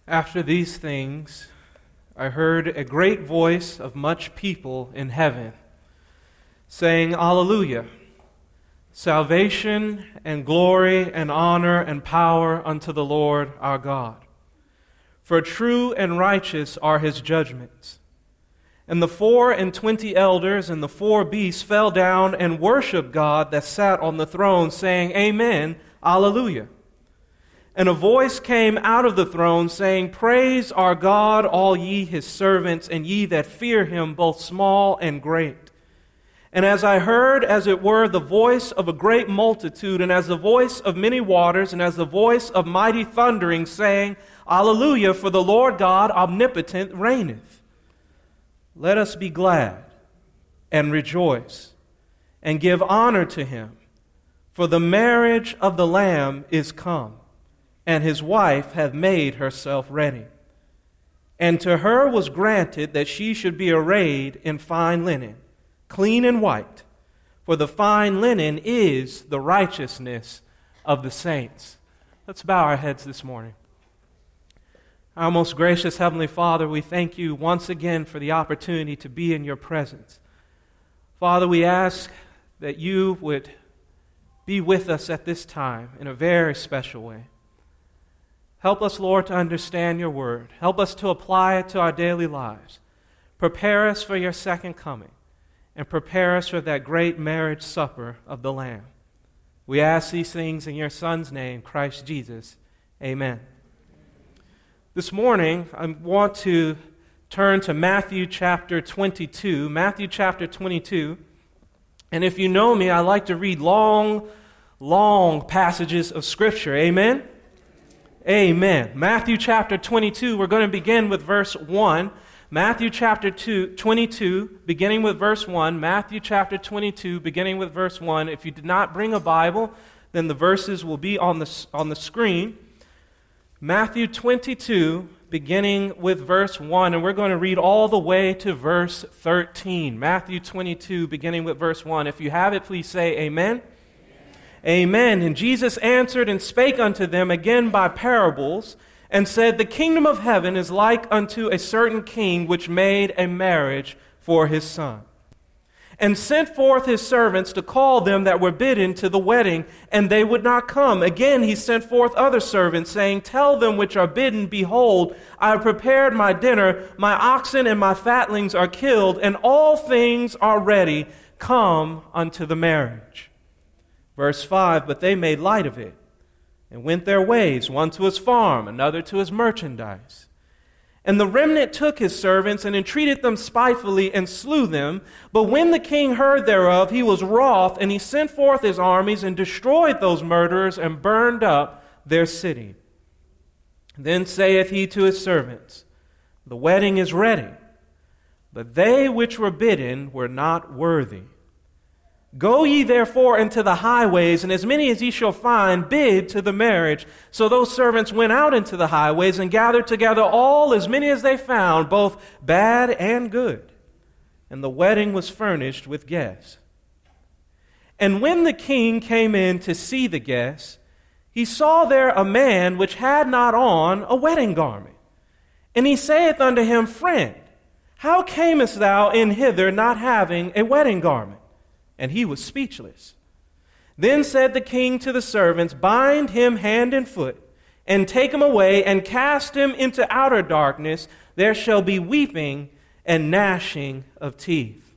After these things, I heard a great voice of much people in heaven, saying, Alleluia! Salvation and glory and honor and power unto the Lord our God. For true and righteous are his judgments. And the 24 elders and the 4 beasts fell down and worshipped God that sat on the throne, saying, Amen, Alleluia. And a voice came out of the throne, saying, Praise our God, all ye his servants, and ye that fear him, both small and great. And as I heard, as it were, the voice of a great multitude, and as the voice of many waters, and as the voice of mighty thundering, saying, Alleluia, for the Lord God omnipotent reigneth. Let us be glad and rejoice, and give honor to him, for the marriage of the Lamb is come, and his wife hath made herself ready. And to her was granted that she should be arrayed in fine linen, clean and white, for the fine linen is the righteousness of the saints. Let's bow our heads this morning. Our most gracious Heavenly Father, we thank you once again for the opportunity to be in your presence. Father, we ask that you would be with us at this time in a very special way. Help us, Lord, to understand your word. Help us to apply it to our daily lives. Prepare us for your second coming, and prepare us for that great marriage supper of the Lamb. We ask these things in your Son's name, Christ Jesus. Amen. This morning, I want to turn to Matthew chapter 22. Matthew chapter 22. And if you know me, I like to read long passages of Scripture. Amen? Amen. Matthew chapter 22, we're going to begin with verse 1. Matthew chapter 22, beginning with verse 1. Matthew chapter 22, beginning with verse 1. If you did not bring a Bible, then the verses will be on the screen. Matthew 22, beginning with verse 1, and we're going to read all the way to verse 13. Matthew 22, beginning with verse 1. If you have it, please say amen. Amen. And Jesus answered and spake unto them again by parables, and said, The kingdom of heaven is like unto a certain king which made a marriage for his son, and sent forth his servants to call them that were bidden to the wedding, and they would not come. Again he sent forth other servants, saying, Tell them which are bidden, Behold, I have prepared my dinner, my oxen and my fatlings are killed, and all things are ready. Come unto the marriage. Verse 5, But they made light of it, and went their ways, one to his farm, another to his merchandise. And the remnant took his servants, and entreated them spitefully, and slew them. But when the king heard thereof, he was wroth, and he sent forth his armies, and destroyed those murderers, and burned up their city. Then saith he to his servants, The wedding is ready, but they which were bidden were not worthy. Go ye therefore into the highways, and as many as ye shall find, bid to the marriage. So those servants went out into the highways, and gathered together all as many as they found, both bad and good. And the wedding was furnished with guests. And when the king came in to see the guests, he saw there a man which had not on a wedding garment. And he saith unto him, Friend, how camest thou in hither not having a wedding garment? And he was speechless. Then said the king to the servants, Bind him hand and foot, and take him away, and cast him into outer darkness. There shall be weeping and gnashing of teeth.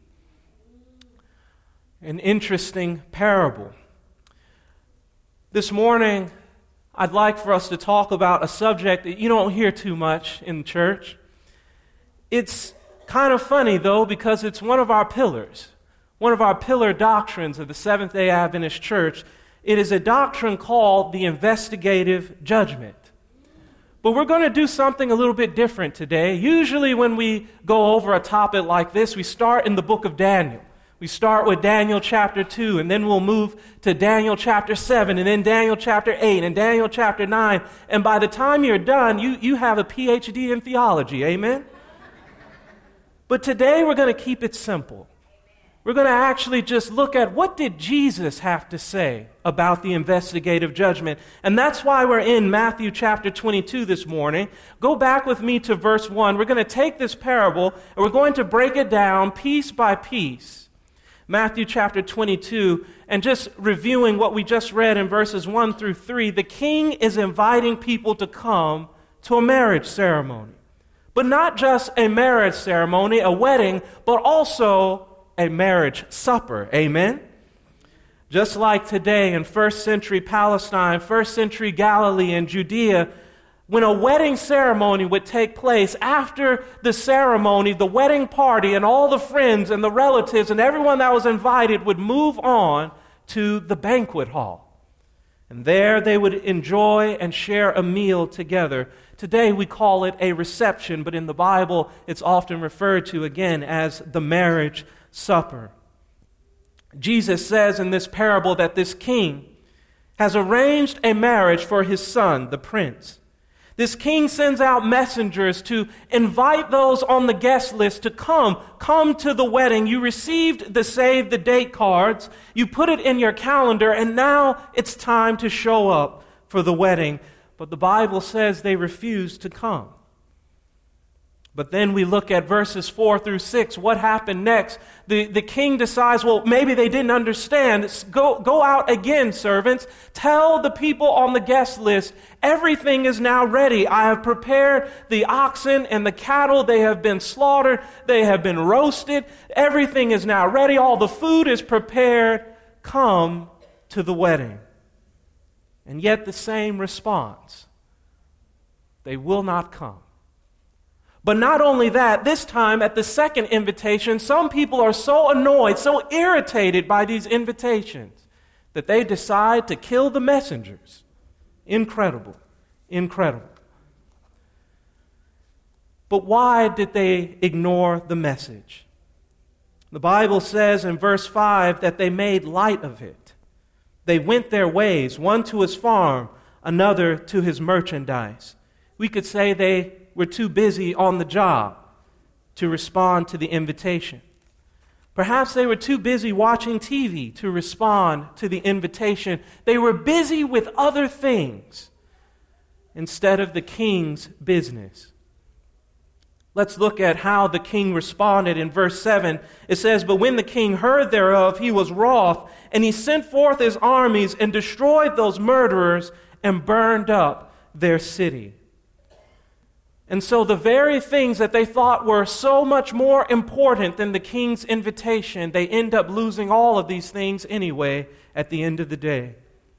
An interesting parable. This morning, I'd like for us to talk about a subject that you don't hear too much in church. It's kind of funny, though, because it's one of our pillars. One of our pillar doctrines of the Seventh-day Adventist Church. It is a doctrine called the investigative judgment. But we're going to do something a little bit different today. Usually when we go over a topic like this, we start in the book of Daniel. We start with Daniel chapter 2, and then we'll move to Daniel chapter 7, and then Daniel chapter 8, and Daniel chapter 9. And by the time you're done, you have a PhD in theology. Amen? But today we're going to keep it simple. we're going to actually just look at what did Jesus have to say about the investigative judgment. And that's why we're in Matthew chapter 22 this morning. Go back with me to verse 1. We're going to take this parable and we're going to break it down piece by piece. Matthew chapter 22, and just reviewing what we just read in verses 1 through 3, the king is inviting people to come to a marriage ceremony. But not just a marriage ceremony, a wedding, but also a marriage supper. Amen? Just like today in first century Palestine, first century Galilee and Judea, when a wedding ceremony would take place, after the ceremony, the wedding party and all the friends and the relatives and everyone that was invited would move on to the banquet hall. And there they would enjoy and share a meal together. Today we call it a reception, but in the Bible it's often referred to again as the marriage supper. Jesus says in this parable that this king has arranged a marriage for his son, the prince. This king sends out messengers to invite those on the guest list to come to the wedding. You received the save the date cards, you put it in your calendar, and now it's time to show up for the wedding. But the Bible says they refused to come. But then we look at verses 4 through 6. What happened next? The king decides, well, maybe they didn't understand. Go out again, servants. Tell the people on the guest list, everything is now ready. I have prepared the oxen and the cattle. They have been slaughtered. They have been roasted. Everything is now ready. All the food is prepared. Come to the wedding. And yet the same response. They will not come. But not only that, this time at the second invitation, some people are so annoyed, so irritated by these invitations that they decide to kill the messengers. Incredible. Incredible. But why did they ignore the message? The Bible says in verse 5 that they made light of it. They went their ways, one to his farm, another to his merchandise. We could say they were too busy on the job to respond to the invitation. Perhaps they were too busy watching TV to respond to the invitation. They were busy with other things instead of the king's business. Let's look at how the king responded in verse 7. It says, "But when the king heard thereof, he was wroth, and he sent forth his armies and destroyed those murderers and burned up their city." And so the very things that they thought were so much more important than the king's invitation, they end up losing all of these things anyway at the end of the day.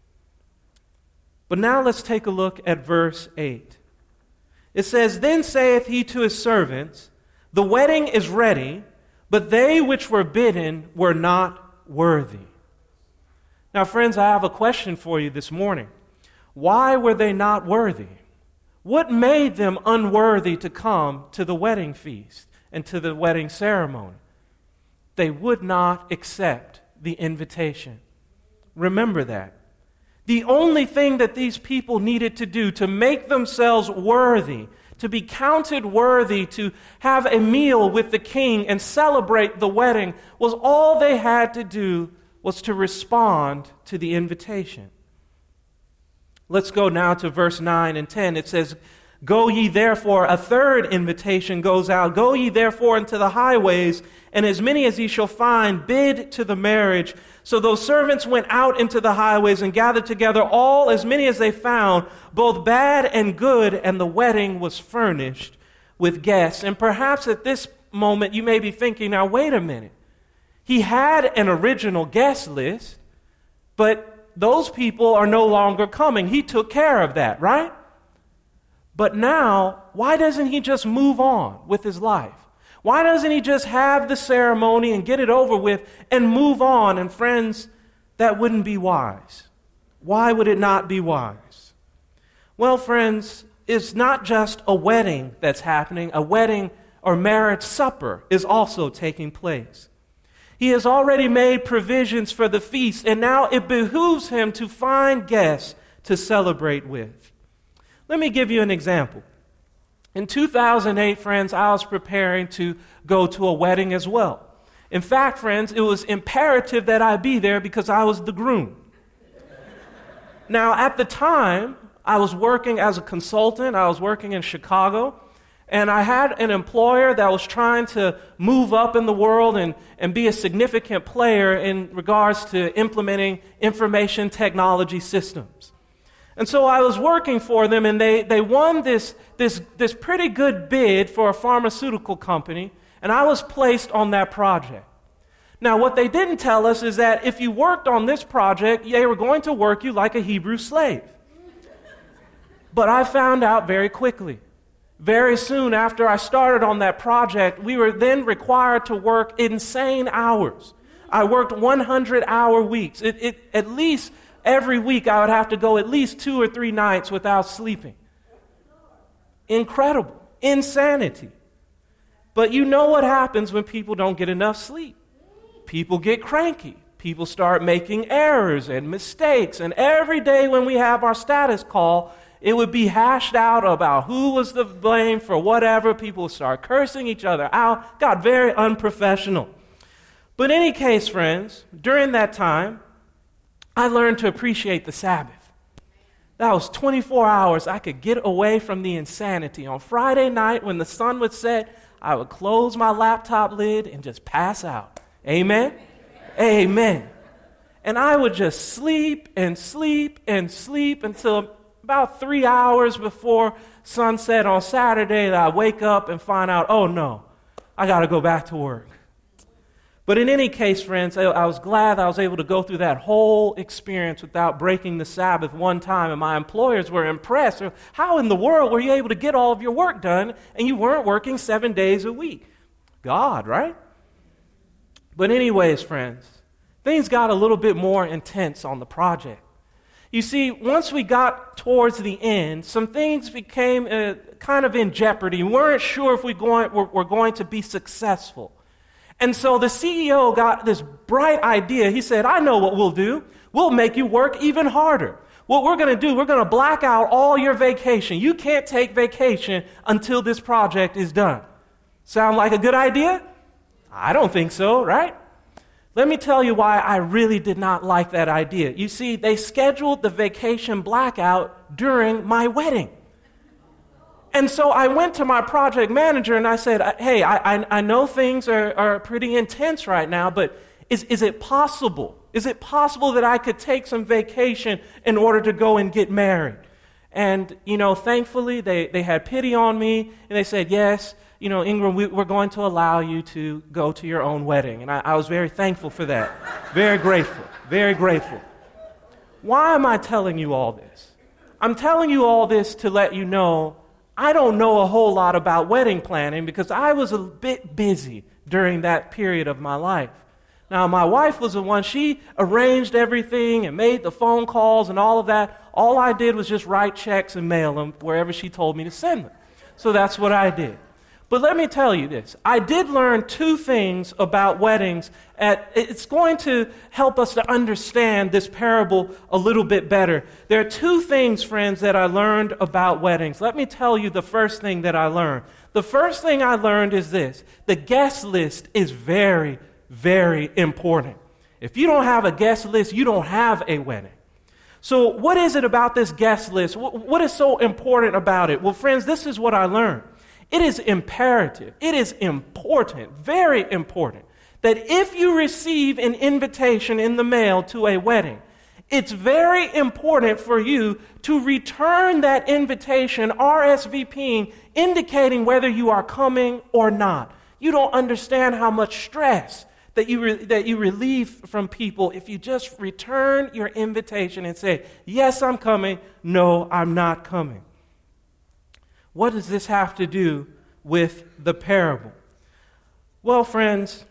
But now let's take a look at verse 8. It says, "Then saith he to his servants, The wedding is ready, but they which were bidden were not worthy." Now, friends, I have a question for you this morning. Why were they not worthy? What made them unworthy to come to the wedding feast and to the wedding ceremony? They would not accept the invitation. Remember that. The only thing that these people needed to do to make themselves worthy, to be counted worthy, to have a meal with the king and celebrate the wedding, was all they had to do was to respond to the invitation. Let's go now to verse 9 and 10. It says, "Go ye therefore," a third invitation goes out, "Go ye therefore into the highways, and as many as ye shall find, bid to the marriage." So those servants went out into the highways and gathered together all as many as they found, both bad and good, and the wedding was furnished with guests. And perhaps at this moment you may be thinking, now wait a minute. He had an original guest list, but those people are no longer coming. He took care of that, right? But now, why doesn't he just move on with his life? Why doesn't he just have the ceremony and get it over with and move on? And friends, that wouldn't be wise. Why would it not be wise? Well, friends, it's not just a wedding that's happening. A wedding or marriage supper is also taking place. He has already made provisions for the feast, and now it behooves him to find guests to celebrate with. Let me give you an example. In 2008, friends, I was preparing to go to a wedding as well. In fact, friends, it was imperative that I be there because I was the groom. Now, at the time, I was working as a consultant. I was working in Chicago. And I had an employer that was trying to move up in the world and be a significant player in regards to implementing information technology systems. And so I was working for them, and they won this pretty good bid for a pharmaceutical company, and I was placed on that project. Now, what they didn't tell us is that if you worked on this project, they were going to work you like a Hebrew slave. But I found out very quickly. Very soon after I started on that project, we were then required to work insane hours. I worked 100-hour weeks. At least every week I would have to go at least 2 or 3 nights without sleeping. Incredible. Insanity. But you know what happens when people don't get enough sleep. People get cranky. People start making errors and mistakes. And every day when we have our status call, it would be hashed out about who was the blame for whatever. People would start cursing each other out. Got very unprofessional. But in any case, friends, during that time, I learned to appreciate the Sabbath. That was 24 hours I could get away from the insanity. On Friday night, when the sun would set, I would close my laptop lid and just pass out. Amen? Amen. And I would just sleep and sleep and sleep until about 3 hours before sunset on Saturday, I wake up and find out, oh no, I got to go back to work. But in any case, friends, I was glad I was able to go through that whole experience without breaking the Sabbath one time, and my employers were impressed. How in the world were you able to get all of your work done and you weren't working 7 days a week? God, right? But anyways, friends, things got a little bit more intense on the project. You see, once we got towards the end, some things became kind of in jeopardy. We weren't sure if we're going to be successful. And so the CEO got this bright idea. He said, I know what we'll do. We'll make you work even harder. What we're going to do, we're going to black out all your vacation. You can't take vacation until this project is done. Sound like a good idea? I don't think so, right? Let me tell you why I really did not like that idea. You see, they scheduled the vacation blackout during my wedding. And so I went to my project manager and I said, hey, I know things are pretty intense right now, but is it possible? Is it possible that I could take some vacation in order to go and get married? And, thankfully, they had pity on me, and they said, yes, Ingram, we're going to allow you to go to your own wedding. And I was very thankful for that. Very grateful. Very grateful. Why am I telling you all this? I'm telling you all this to let you know I don't know a whole lot about wedding planning because I was a bit busy during that period of my life. Now, my wife was the one, she arranged everything and made the phone calls and all of that. All I did was just write checks and mail them wherever she told me to send them. So that's what I did. But let me tell you this. I did learn 2 things about weddings. It's going to help us to understand this parable a little bit better. There are 2 things, friends, that I learned about weddings. Let me tell you the first thing that I learned. The first thing I learned is this. The guest list is very, very important. If you don't have a guest list, you don't have a wedding. So what is it about this guest list? What is so important about it? Well, friends, this is what I learned. It is imperative, it is important, very important, that if you receive an invitation in the mail to a wedding, it's very important for you to return that invitation, RSVPing, indicating whether you are coming or not. You don't understand how much stress that you relieve from people if you just return your invitation and say, yes, I'm coming, no, I'm not coming. What does this have to do with the parable? Well, friends,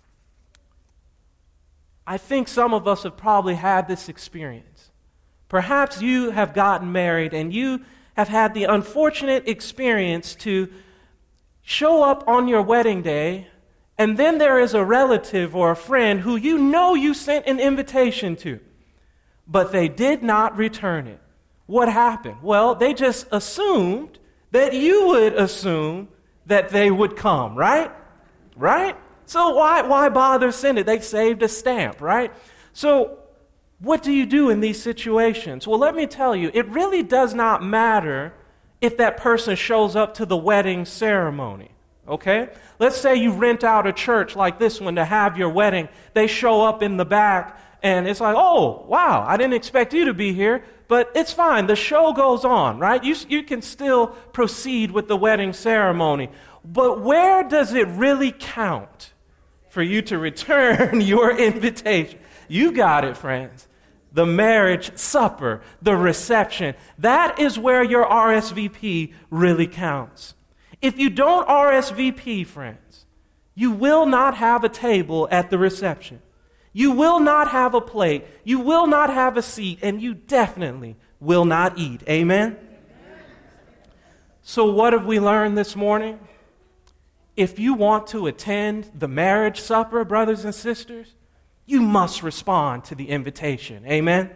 I think some of us have probably had this experience. Perhaps you have gotten married and you have had the unfortunate experience to show up on your wedding day, and then there is a relative or a friend who you sent an invitation to, but they did not return it. What happened? Well, they just assumed that you would assume that they would come, right? Right? So why bother sending? They saved a stamp, right? So what do you do in these situations? Well, let me tell you, it really does not matter if that person shows up to the wedding ceremony, okay? Let's say you rent out a church like this one to have your wedding. They show up in the back, and it's like, oh, wow, I didn't expect you to be here, but it's fine. The show goes on, right? You can still proceed with the wedding ceremony. But where does it really count for you to return your invitation? You got it, friends. The marriage supper, the reception. That is where your RSVP really counts. If you don't RSVP, friends, you will not have a table at the reception. You will not have a plate. You will not have a seat. And you definitely will not eat. Amen? So what have we learned this morning? If you want to attend the marriage supper, brothers and sisters, you must respond to the invitation. Amen?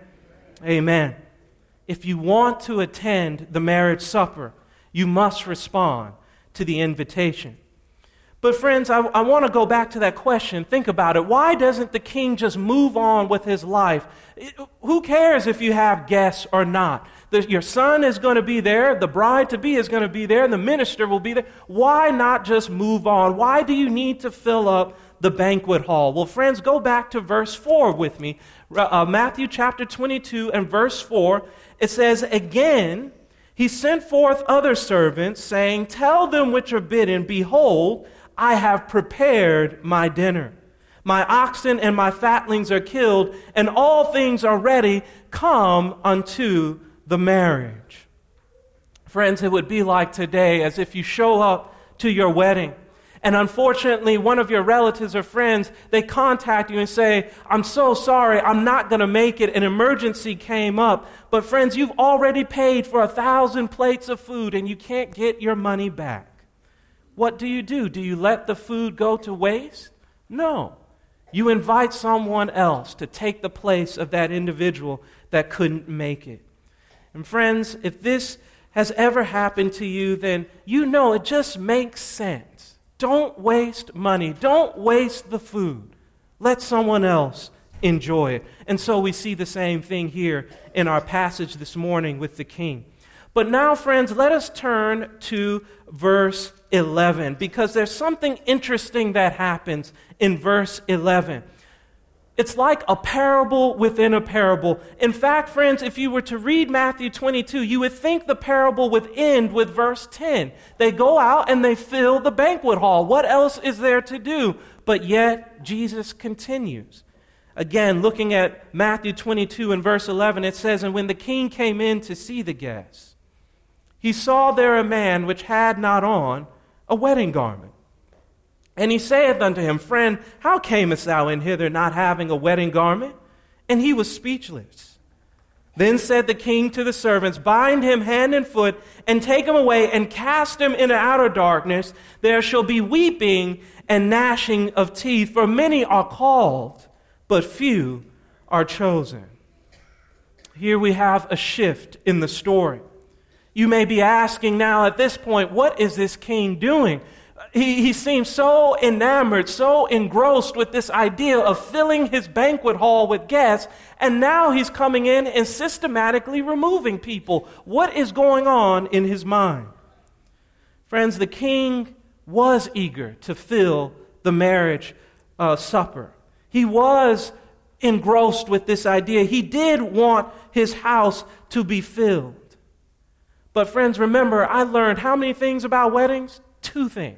Amen. If you want to attend the marriage supper, you must respond to the invitation. But friends, I want to go back to that question. Think about it. Why doesn't the king just move on with his life? Who cares if you have guests or not? Your son is going to be there. The bride-to-be is going to be there. The minister will be there. Why not just move on? Why do you need to fill up the banquet hall? Well, friends, go back to verse 4 with me. Matthew chapter 22 and verse 4. It says, again, he sent forth other servants, saying, tell them which are bidden, behold, I have prepared my dinner. My oxen and my fatlings are killed, and all things are ready. Come unto the marriage. Friends, it would be like today as if you show up to your wedding, and unfortunately, one of your relatives or friends, they contact you and say, I'm so sorry, I'm not going to make it. An emergency came up. But friends, you've already paid for 1,000 plates of food, and you can't get your money back. What do? Do you let the food go to waste? No. You invite someone else to take the place of that individual that couldn't make it. And friends, if this has ever happened to you, then you know it just makes sense. Don't waste money. Don't waste the food. Let someone else enjoy it. And so we see the same thing here in our passage this morning with the king. But now, friends, let us turn to verse 11, because there's something interesting that happens in verse 11. It's like a parable within a parable. In fact, friends, if you were to read Matthew 22, you would think the parable would end with verse 10. They go out and they fill the banquet hall. What else is there to do? But yet, Jesus continues. Again, looking at Matthew 22 and verse 11, it says, and when the king came in to see the guests, he saw there a man which had not on a wedding garment. And he saith unto him, friend, how camest thou in hither not having a wedding garment? And he was speechless. Then said the king to the servants, bind him hand and foot, and take him away, and cast him into outer darkness. There shall be weeping and gnashing of teeth, for many are called, but few are chosen. Here we have a shift in the story. You may be asking now at this point, what is this king doing? He seems so enamored, so engrossed with this idea of filling his banquet hall with guests, and now he's coming in and systematically removing people. What is going on in his mind? Friends, the king was eager to fill the marriage supper. He was engrossed with this idea. He did want his house to be filled. But friends, remember, I learned how many things about weddings? Two things.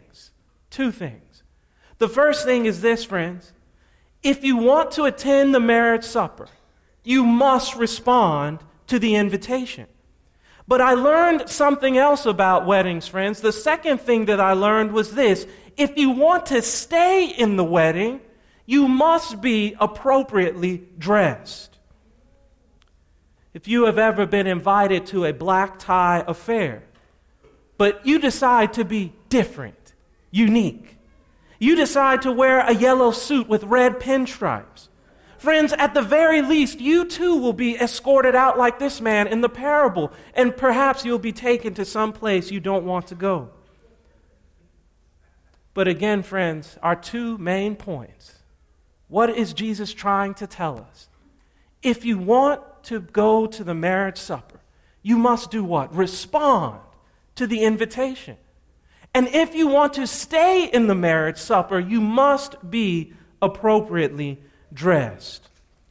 The first thing is this, friends. If you want to attend the marriage supper, you must respond to the invitation. But I learned something else about weddings, friends. The second thing that I learned was this. If you want to stay in the wedding, you must be appropriately dressed. If you have ever been invited to a black tie affair, but you decide to be different, unique. You decide to wear a yellow suit with red pinstripes. Friends, at the very least, you too will be escorted out like this man in the parable, and perhaps you'll be taken to some place you don't want to go. But again, friends, our two main points. What is Jesus trying to tell us? If you want to go to the marriage supper, you must do what? Respond to the invitation. And if you want to stay in the marriage supper, you must be appropriately dressed.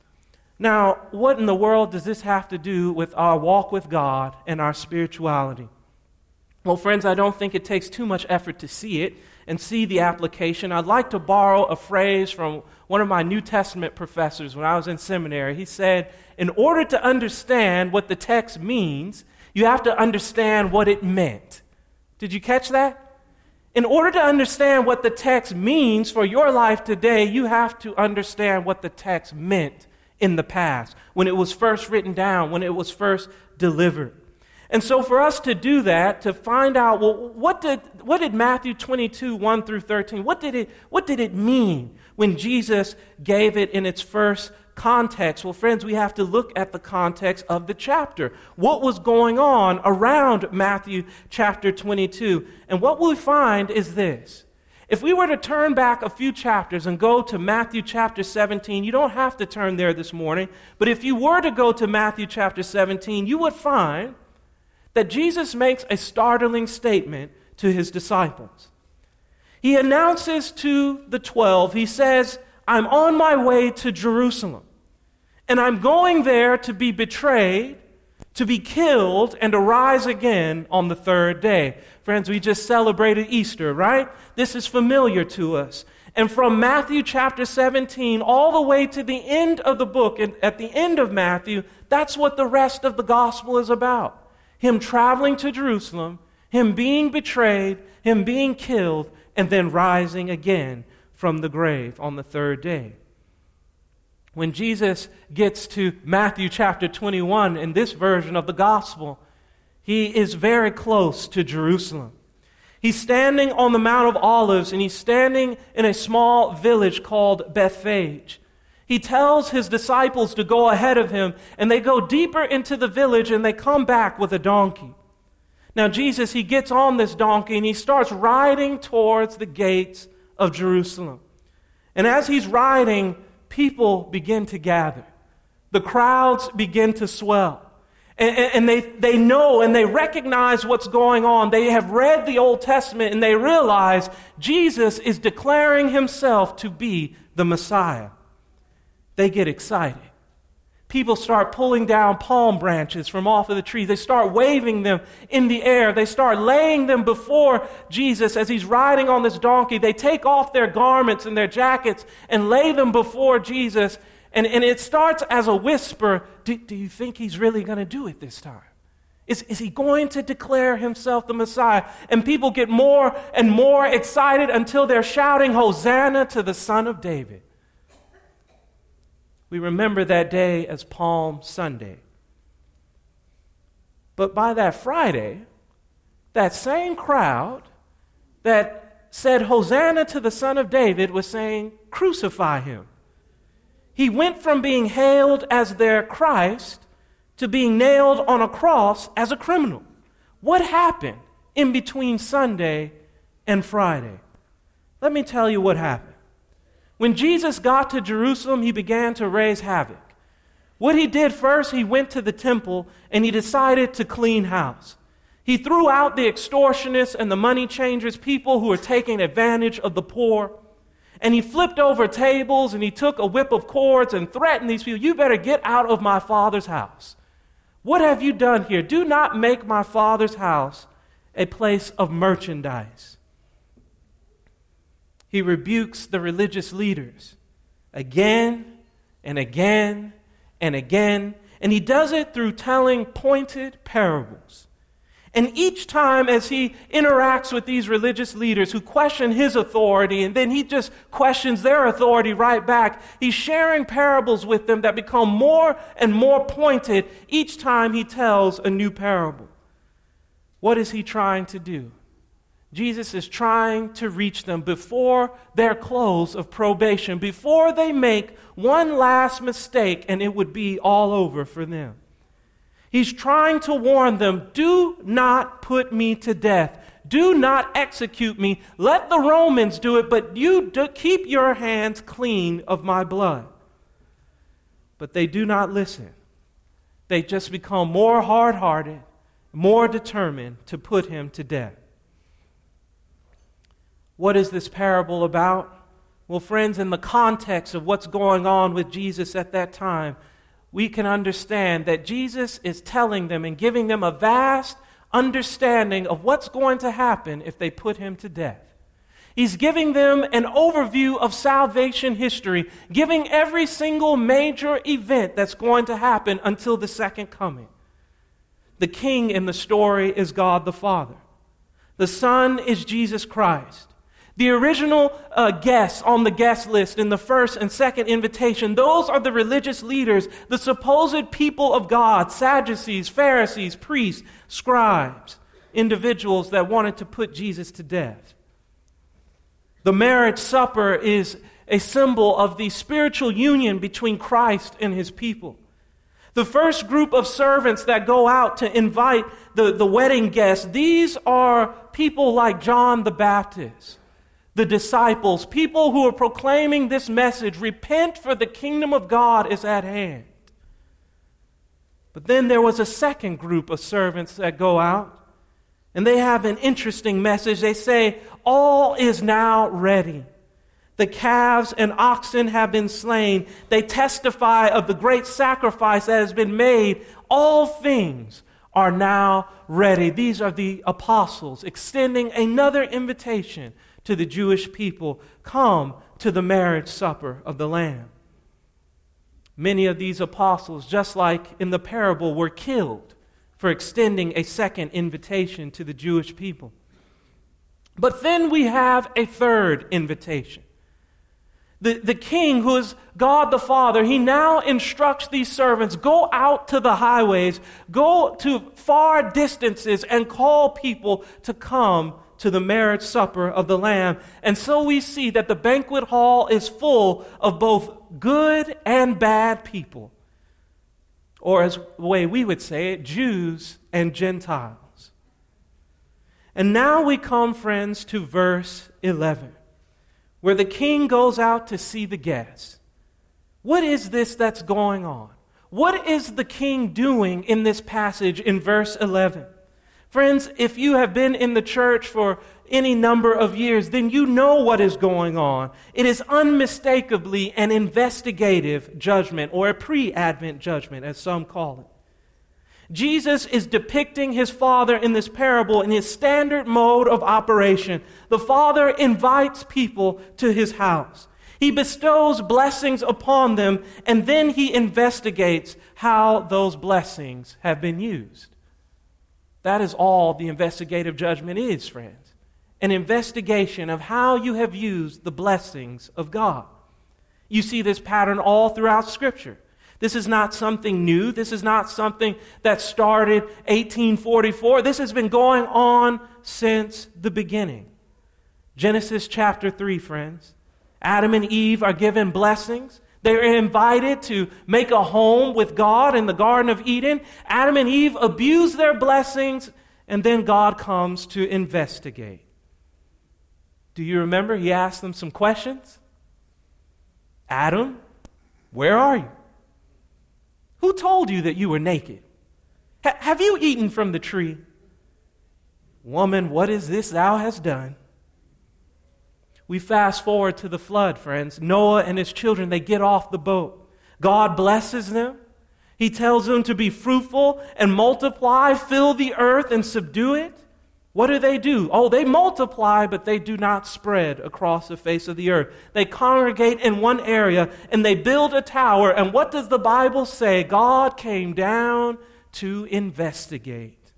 Now, what in the world does this have to do with our walk with God and our spirituality? Well, friends, I don't think it takes too much effort to see it and see the application. I'd like to borrow a phrase from one of my New Testament professors when I was in seminary. He said, in order to understand what the text means, you have to understand what it meant. Did you catch that? In order to understand what the text means for your life today, you have to understand what the text meant in the past, when it was first written down, when it was first delivered. And so for us to do that, to find out, well, what did Matthew 22, 1 through 13, what did it mean when Jesus gave it in its first context? Well, friends, we have to look at the context of the chapter. What was going on around Matthew chapter 22? And what we find is this. If we were to turn back a few chapters and go to Matthew chapter 17, you don't have to turn there this morning, but if you were to go to Matthew chapter 17, you would find that Jesus makes a startling statement to his disciples. He announces to the 12, he says, I'm on my way to Jerusalem, and I'm going there to be betrayed, to be killed, and to rise again on the third day. Friends, we just celebrated Easter, right? This is familiar to us. And from Matthew chapter 17 all the way to the end of the book, and at the end of Matthew, that's what the rest of the gospel is about. Him traveling to Jerusalem, him being betrayed, him being killed, and then rising again from the grave on the third day. When Jesus gets to Matthew chapter 21 in this version of the gospel, he is very close to Jerusalem. He's standing on the Mount of Olives, and he's standing in a small village called Bethphage. He tells his disciples to go ahead of him, and they go deeper into the village, and they come back with a donkey. Now Jesus, he gets on this donkey, and he starts riding towards the gates of Jerusalem. And as he's riding, people begin to gather. The crowds begin to swell. And they know and they recognize what's going on. They have read the Old Testament and they realize Jesus is declaring himself to be the Messiah. They get excited. People start pulling down palm branches from off of the trees. They start waving them in the air. They start laying them before Jesus as he's riding on this donkey. They take off their garments and their jackets and lay them before Jesus. And it starts as a whisper. Do you think he's really going to do it this time? Is he going to declare himself the Messiah? And people get more and more excited until they're shouting, Hosanna to the Son of David. We remember that day as Palm Sunday. But by that Friday, that same crowd that said, Hosanna to the Son of David, was saying, crucify him. He went from being hailed as their Christ to being nailed on a cross as a criminal. What happened in between Sunday and Friday? Let me tell you what happened. When Jesus got to Jerusalem, he began to raise havoc. What he did first, he went to the temple and he decided to clean house. He threw out the extortionists and the money changers, people who were taking advantage of the poor. And he flipped over tables and he took a whip of cords and threatened these people, you better get out of my Father's house. What have you done here? Do not make my Father's house a place of merchandise. He rebukes the religious leaders again and again and again. And he does it through telling pointed parables. And each time as he interacts with these religious leaders who question his authority, and then he just questions their authority right back, he's sharing parables with them that become more and more pointed each time he tells a new parable. What is he trying to do? Jesus is trying to reach them before their close of probation, before they make one last mistake and it would be all over for them. He's trying to warn them, do not put me to death. Do not execute me. Let the Romans do it, but you keep your hands clean of my blood. But they do not listen. They just become more hard-hearted, more determined to put him to death. What is this parable about? Well, friends, in the context of what's going on with Jesus at that time, we can understand that Jesus is telling them and giving them a vast understanding of what's going to happen if they put him to death. He's giving them an overview of salvation history, giving every single major event that's going to happen until the second coming. The king in the story is God the Father. The Son is Jesus Christ. The original guests on the guest list in the first and second invitation, those are the religious leaders, the supposed people of God, Sadducees, Pharisees, priests, scribes, individuals that wanted to put Jesus to death. The marriage supper is a symbol of the spiritual union between Christ and his people. The first group of servants that go out to invite the wedding guests, these are people like John the Baptist, the disciples, people who are proclaiming this message, repent for the kingdom of God is at hand. But then there was a second group of servants that go out, and they have an interesting message. They say, all is now ready. The calves and oxen have been slain. They testify of the great sacrifice that has been made. All things are now ready. These are the apostles extending another invitation to the Jewish people. Come to the marriage supper of the Lamb. Many of these apostles, just like in the parable, were killed for extending a second invitation to the Jewish people. But then we have a third invitation. The king, who is God the Father, he now instructs these servants, go out to the highways, go to far distances and call people to come to the marriage supper of the Lamb. And so we see that the banquet hall is full of both good and bad people. Or as the way we would say it, Jews and Gentiles. And now we come, friends, to verse 11, where the king goes out to see the guests. What is this that's going on? What is the king doing in this passage in verse 11? Friends, if you have been in the church for any number of years, then you know what is going on. It is unmistakably an investigative judgment, or a pre-Advent judgment, as some call it. Jesus is depicting his Father in this parable in his standard mode of operation. The Father invites people to his house. He bestows blessings upon them, and then he investigates how those blessings have been used. That is all the investigative judgment is, friends. An investigation of how you have used the blessings of God. You see this pattern all throughout Scripture. This is not something new. This is not something that started 1844. This has been going on since the beginning. Genesis chapter 3, friends. Adam and Eve are given blessings. They're invited to make a home with God in the Garden of Eden. Adam and Eve abuse their blessings, and then God comes to investigate. Do you remember? He asked them some questions. Adam, where are you? Who told you that you were naked? Have you eaten from the tree? Woman, what is this thou hast done? We fast forward to the flood, friends. Noah and his children, they get off the boat. God blesses them. He tells them to be fruitful and multiply, fill the earth and subdue it. What do? Oh, they multiply, but they do not spread across the face of the earth. They congregate in one area and they build a tower. And what does the Bible say? God came down to investigate.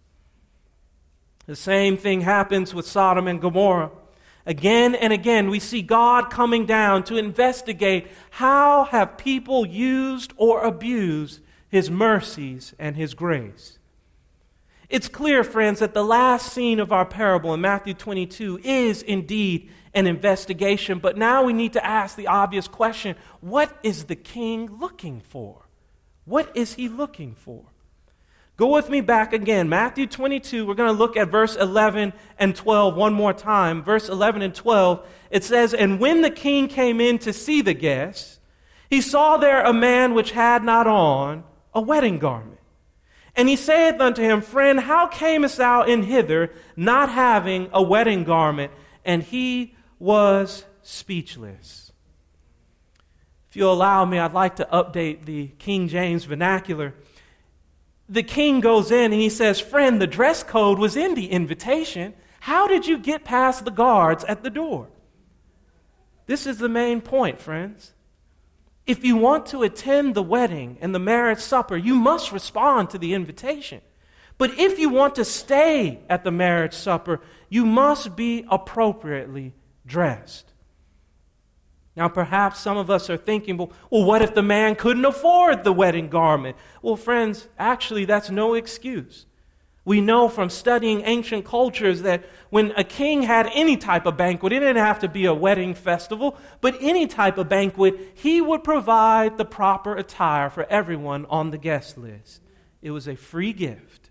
The same thing happens with Sodom and Gomorrah. Again and again, we see God coming down to investigate how have people used or abused his mercies and his grace. It's clear, friends, that the last scene of our parable in Matthew 22 is indeed an investigation, but now we need to ask the obvious question, what is the king looking for? What is he looking for? Go with me back again. Matthew 22, we're going to look at verse 11 and 12 one more time. Verse 11 and 12, it says, "And when the king came in to see the guests, he saw there a man which had not on a wedding garment. And he saith unto him, Friend, how camest thou in hither, not having a wedding garment? And he was speechless." If you'll allow me, I'd like to update the King James vernacular. The king goes in and he says, "Friend, the dress code was in the invitation. How did you get past the guards at the door?" This is the main point, friends. If you want to attend the wedding and the marriage supper, you must respond to the invitation. But if you want to stay at the marriage supper, you must be appropriately dressed. Now, perhaps some of us are thinking, well, what if the man couldn't afford the wedding garment? Well, friends, actually, that's no excuse. We know from studying ancient cultures that when a king had any type of banquet, it didn't have to be a wedding festival, but any type of banquet, he would provide the proper attire for everyone on the guest list. It was a free gift.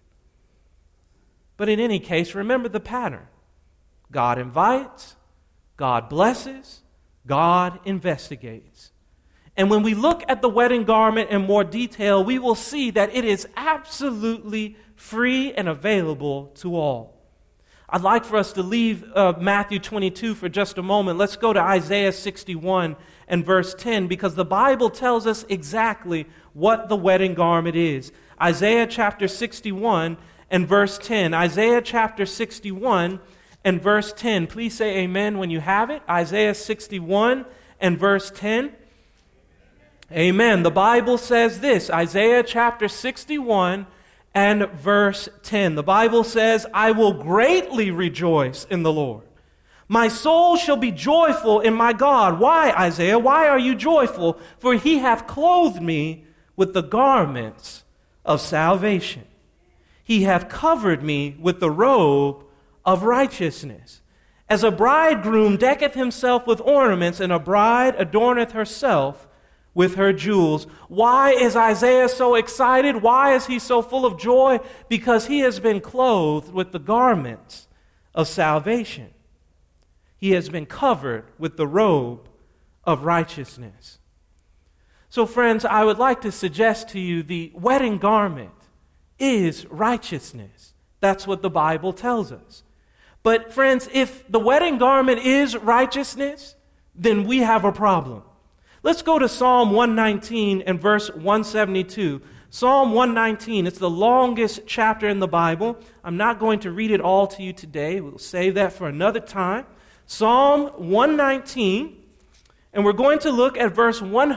But in any case, remember the pattern. God invites, God blesses, God investigates. And when we look at the wedding garment in more detail, we will see that it is absolutely free and available to all. I'd like for us to leave Matthew 22 for just a moment. Let's go to Isaiah 61 and verse 10, because the Bible tells us exactly what the wedding garment is. Isaiah chapter 61 and verse 10. Isaiah chapter 61 and verse 10. Please say amen when you have it. Isaiah 61 and verse 10. Amen. The Bible says this, Isaiah chapter 61 and verse 10. The Bible says, "I will greatly rejoice in the Lord. My soul shall be joyful in my God." Why, Isaiah? Why are you joyful? "For he hath clothed me with the garments of salvation. He hath covered me with the robe of righteousness. As a bridegroom decketh himself with ornaments, and a bride adorneth herself with her jewels." Why is Isaiah so excited? Why is he so full of joy? Because he has been clothed with the garments of salvation. He has been covered with the robe of righteousness. So, friends, I would like to suggest to you the wedding garment is righteousness. That's what the Bible tells us. But, friends, if the wedding garment is righteousness, then we have a problem. Let's go to Psalm 119 and verse 172. Psalm 119, it's the longest chapter in the Bible. I'm not going to read it all to you today. We'll save that for another time. Psalm 119, and we're going to look at verse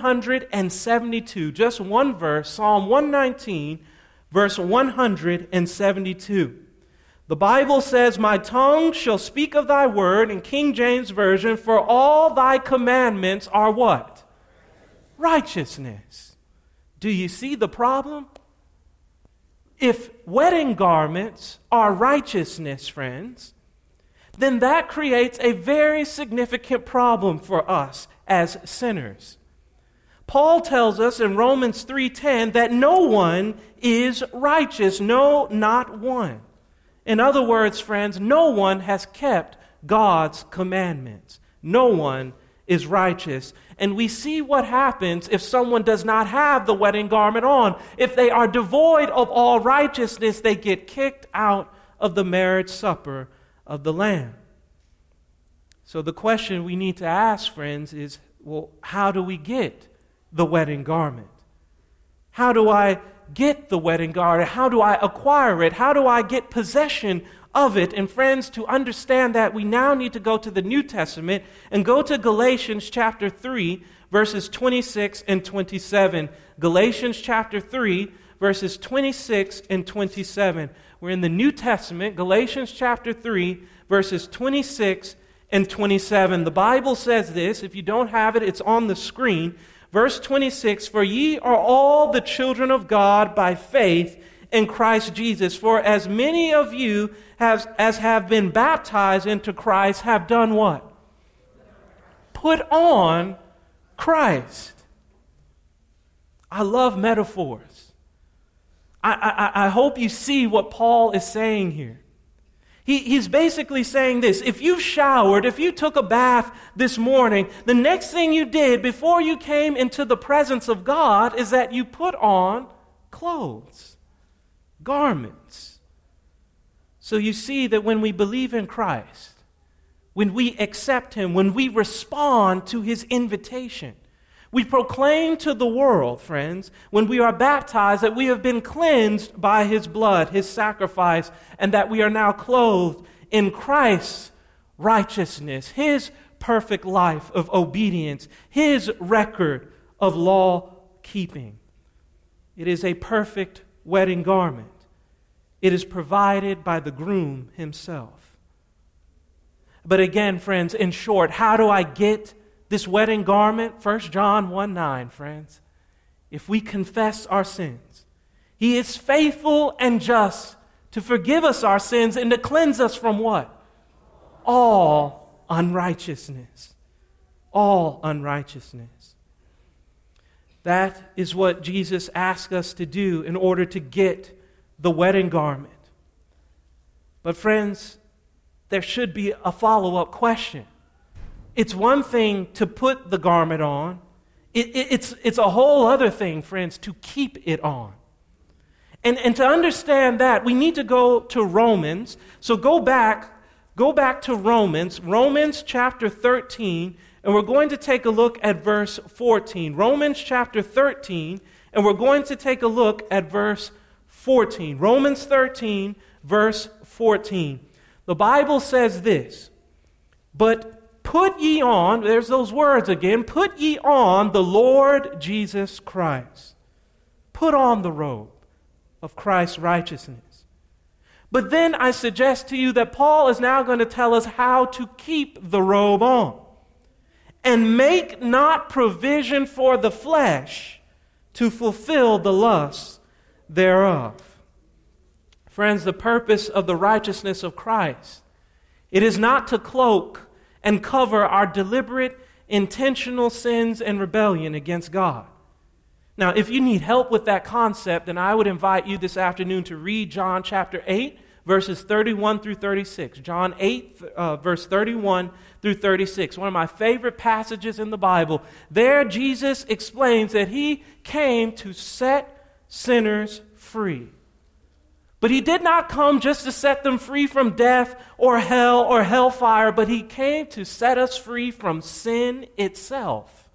172. Just one verse, Psalm 119, verse 172. The Bible says, "My tongue shall speak of thy word," in King James Version, "for all thy commandments are" what? Righteousness. Do you see the problem? If wedding garments are righteousness, friends, then that creates a very significant problem for us as sinners. Paul tells us in Romans 3:10 that no one is righteous, no, not one. In other words, friends, no one has kept God's commandments. No one is righteous. And we see what happens if someone does not have the wedding garment on. If they are devoid of all righteousness, they get kicked out of the marriage supper of the Lamb. So the question we need to ask, friends, is, well, how do we get the wedding garment? How do I get the wedding garment? How do I acquire it? How do I get possession of it? And friends, to understand that, we now need to go to the New Testament and go to Galatians chapter 3, verses 26 and 27. Galatians chapter 3, verses 26 and 27. We're in the New Testament, Galatians chapter 3, verses 26 and 27. The Bible says this. If you don't have it, it's on the screen. Verse 26, "For ye are all the children of God by faith in Christ Jesus. For as many of you as have been baptized into Christ have done" what? Put on Christ. I love metaphors. I hope you see what Paul is saying here. He's basically saying this: if you showered, if you took a bath this morning, the next thing you did before you came into the presence of God is that you put on clothes, garments. So you see that when we believe in Christ, when we accept Him, when we respond to His invitation, we proclaim to the world, friends, when we are baptized, that we have been cleansed by His blood, His sacrifice, and that we are now clothed in Christ's righteousness, His perfect life of obedience, His record of law-keeping. It is a perfect wedding garment. It is provided by the groom himself. But again, friends, in short, how do I get this wedding garment? 1 John 1:9, friends. If we confess our sins, He is faithful and just to forgive us our sins and to cleanse us from what? All unrighteousness. All unrighteousness. That is what Jesus asked us to do in order to get the wedding garment. But friends, there should be a follow-up question. It's one thing to put the garment on. It's a whole other thing, friends, to keep it on. And to understand that, we need to go to Romans. So go back to Romans chapter 13, and we're going to take a look at verse 14. Romans chapter 13, and we're going to take a look at verse 14. Romans 13, verse 14. The Bible says this: but put ye on, there's those words again, put ye on the Lord Jesus Christ. Put on the robe of Christ's righteousness. But then I suggest to you that Paul is now going to tell us how to keep the robe on. And make not provision for the flesh to fulfill the lusts thereof. Friends, the purpose of the righteousness of Christ, it is not to cloak and cover our deliberate, intentional sins and rebellion against God. Now, if you need help with that concept, then I would invite you this afternoon to read John chapter 8, verses 31 through 36. John 8, verse 31 through 36. One of my favorite passages in the Bible. There, Jesus explains that He came to set sinners free. But He did not come just to set them free from death or hell or hellfire, but He came to set us free from sin itself.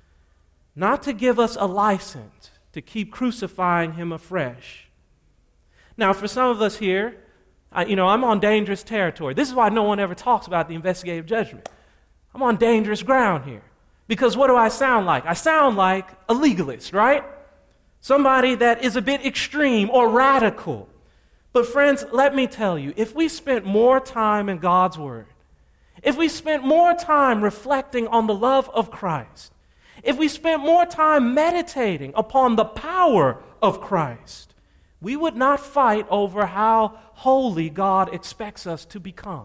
Not to give us a license to keep crucifying Him afresh. Now, for some of us here, I'm on dangerous territory. This is why no one ever talks about the investigative judgment. I'm on dangerous ground here. Because what do I sound like? I sound like a legalist, right? Somebody that is a bit extreme or radical. But friends, let me tell you, if we spent more time in God's Word, if we spent more time reflecting on the love of Christ, if we spent more time meditating upon the power of Christ, we would not fight over how holy God expects us to become.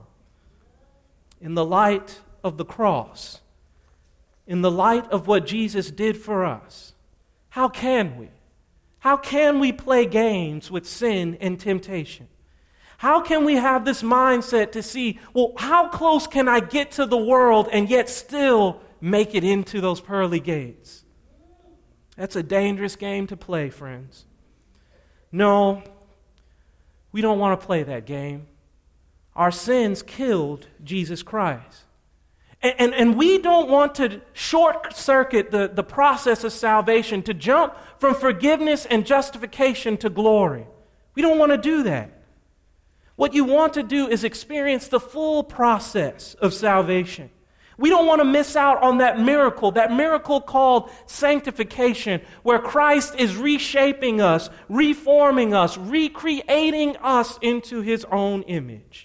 In the light of the cross, in the light of what Jesus did for us, how can we? How can we play games with sin and temptation? How can we have this mindset to see, well, how close can I get to the world and yet still make it into those pearly gates? That's a dangerous game to play, friends. No, we don't want to play that game. Our sins killed Jesus Christ. And we don't want to short-circuit the process of salvation, to jump from forgiveness and justification to glory. We don't want to do that. What you want to do is experience the full process of salvation. We don't want to miss out on that miracle called sanctification, where Christ is reshaping us, reforming us, recreating us into His own image.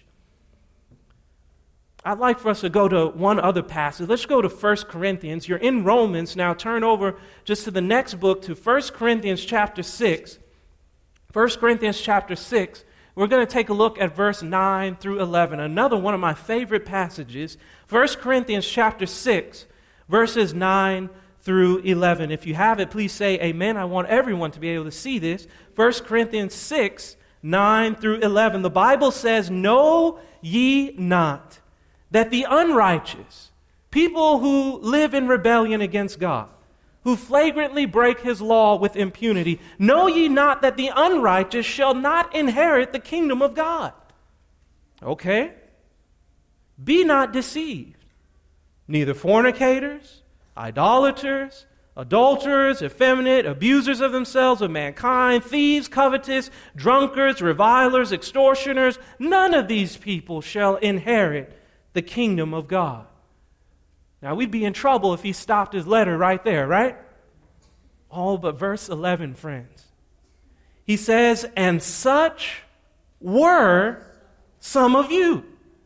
I'd like for us to go to one other passage. Let's go to 1 Corinthians. You're in Romans. Now turn over just to the next book, to 1 Corinthians chapter 6. 1 Corinthians chapter 6. We're going to take a look at verse 9 through 11. Another one of my favorite passages. 1 Corinthians chapter 6, verses 9 through 11. If you have it, please say amen. I want everyone to be able to see this. 1 Corinthians 6, 9 through 11. The Bible says, "Know ye not that the unrighteous, people who live in rebellion against God, who flagrantly break his law with impunity, know ye not that the unrighteous shall not inherit the kingdom of God?" Okay? "Be not deceived. Neither fornicators, idolaters, adulterers, effeminate, abusers of themselves, of mankind, thieves, covetous, drunkards, revilers, extortioners, none of these people shall inherit the kingdom of God." Now, we'd be in trouble if he stopped his letter right there, right? Oh, but verse 11, friends. He says, "And such were some of you."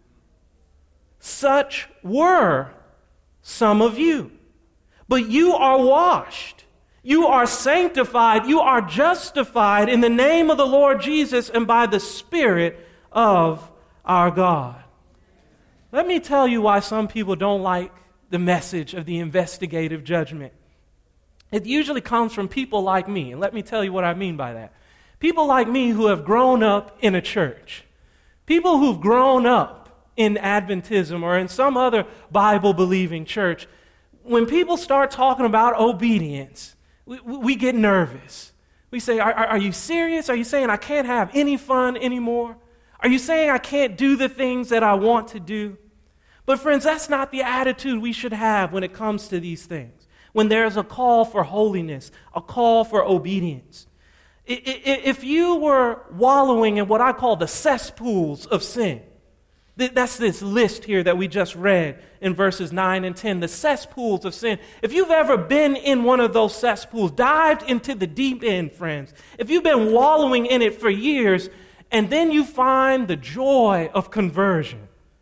Such were some of you. "But you are washed, you are sanctified, you are justified in the name of the Lord Jesus and by the Spirit of our God." Let me tell you why some people don't like the message of the investigative judgment. It usually comes from people like me, and let me tell you what I mean by that. People like me who have grown up in a church. People who've grown up in Adventism or in some other Bible-believing church. When people start talking about obedience, we get nervous. We say, are you serious? Are you saying I can't have any fun anymore? Are you saying I can't do the things that I want to do? But friends, that's not the attitude we should have when it comes to these things. When there's a call for holiness, a call for obedience. If you were wallowing in what I call the cesspools of sin, that's this list here that we just read in verses 9 and 10, the cesspools of sin. If you've ever been in one of those cesspools, dived into the deep end, friends, if you've been wallowing in it for years, and then you find the joy of conversion,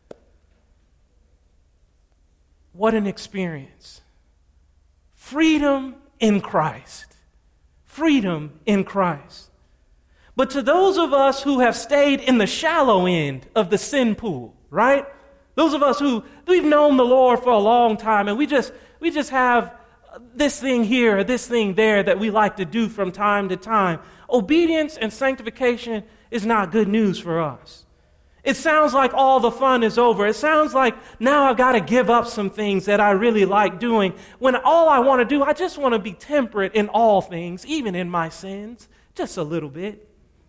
what an experience. Freedom in Christ. Freedom in Christ. But to those of us who have stayed in the shallow end of the sin pool, right? Those of us we've known the Lord for a long time and we just have this thing here or this thing there that we like to do from time to time. Obedience and sanctification is not good news for us. It sounds like all the fun is over. It sounds like now I've got to give up some things that I really like doing, when all I want to do, I just want to be temperate in all things, even in my sins, just a little bit.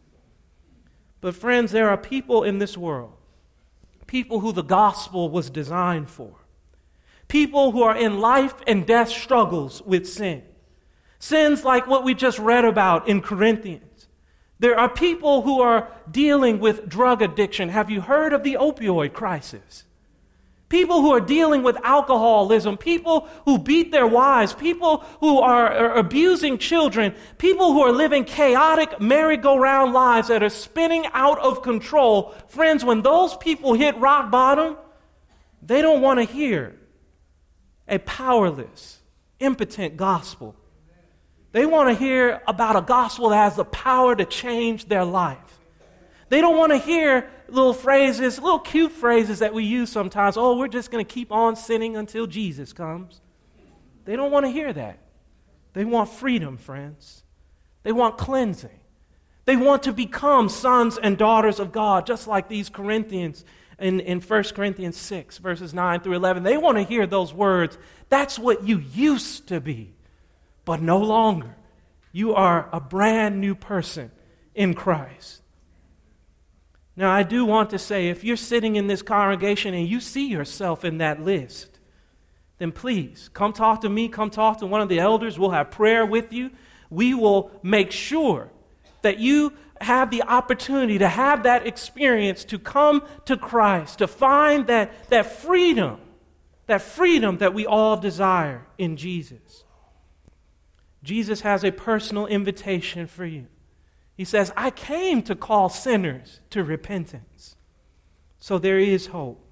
But friends, there are people in this world, people who the gospel was designed for, people who are in life and death struggles with sin. Sins like what we just read about in Corinthians. There are people who are dealing with drug addiction. Have you heard of the opioid crisis? People who are dealing with alcoholism, people who beat their wives, people who are abusing children, people who are living chaotic merry-go-round lives that are spinning out of control. Friends, when those people hit rock bottom, they don't want to hear a powerless, impotent gospel. They want to hear about a gospel that has the power to change their life. They don't want to hear little phrases, little cute phrases that we use sometimes. Oh, we're just going to keep on sinning until Jesus comes. They don't want to hear that. They want freedom, friends. They want cleansing. They want to become sons and daughters of God, just like these Corinthians in 1 Corinthians 6, verses 9 through 11. They want to hear those words. That's what you used to be. But no longer. You are a brand new person in Christ. Now, I do want to say, if you're sitting in this congregation and you see yourself in that list, then please come talk to me, come talk to one of the elders. We'll have prayer with you. We will make sure that you have the opportunity to have that experience, to come to Christ, to find that freedom that we all desire in Jesus. Jesus has a personal invitation for you. He says, I came to call sinners to repentance. So there is hope.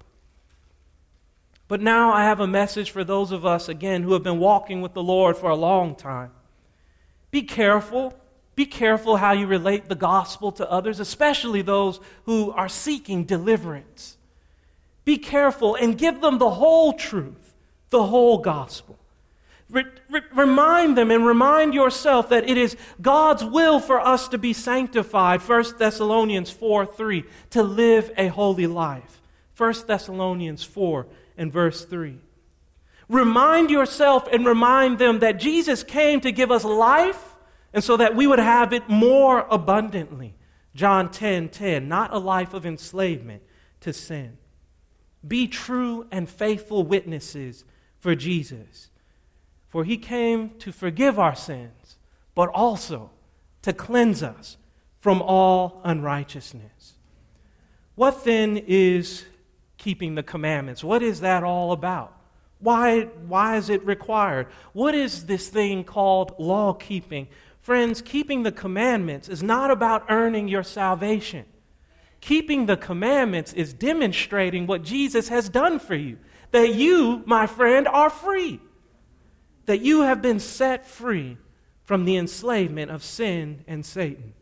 But now I have a message for those of us, again, who have been walking with the Lord for a long time. Be careful. Be careful how you relate the gospel to others, especially those who are seeking deliverance. Be careful and give them the whole truth, the whole gospel. Remind them and remind yourself that it is God's will for us to be sanctified. 1 Thessalonians 4:3, to live a holy life. 1 Thessalonians 4 and verse 3. Remind yourself and remind them that Jesus came to give us life and so that we would have it more abundantly. John 10:10, not a life of enslavement to sin. Be true and faithful witnesses for Jesus. For he came to forgive our sins, but also to cleanse us from all unrighteousness. What then is keeping the commandments? What is that all about? Why is it required? What is this thing called law keeping? Friends, keeping the commandments is not about earning your salvation. Keeping the commandments is demonstrating what Jesus has done for you. That you, my friend, are free. That you have been set free from the enslavement of sin and Satan.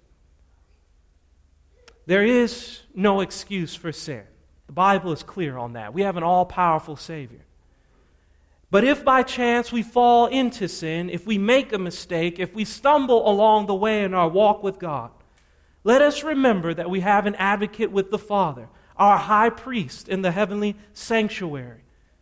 There is no excuse for sin. The Bible is clear on that. We have an all-powerful Savior. But if by chance we fall into sin, if we make a mistake, if we stumble along the way in our walk with God, let us remember that we have an advocate with the Father, our high priest in the heavenly sanctuary.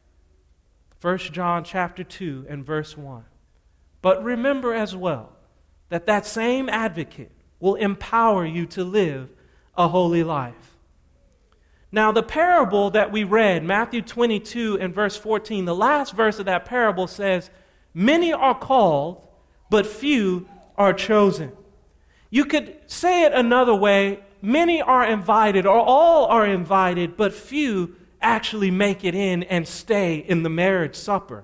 1 John chapter 2 and verse 1. But remember as well that that same advocate will empower you to live a holy life. Now, the parable that we read, Matthew 22 and verse 14, the last verse of that parable says, "Many are called, but few are chosen." You could say it another way, many are invited, or all are invited, but few actually make it in and stay in the marriage supper.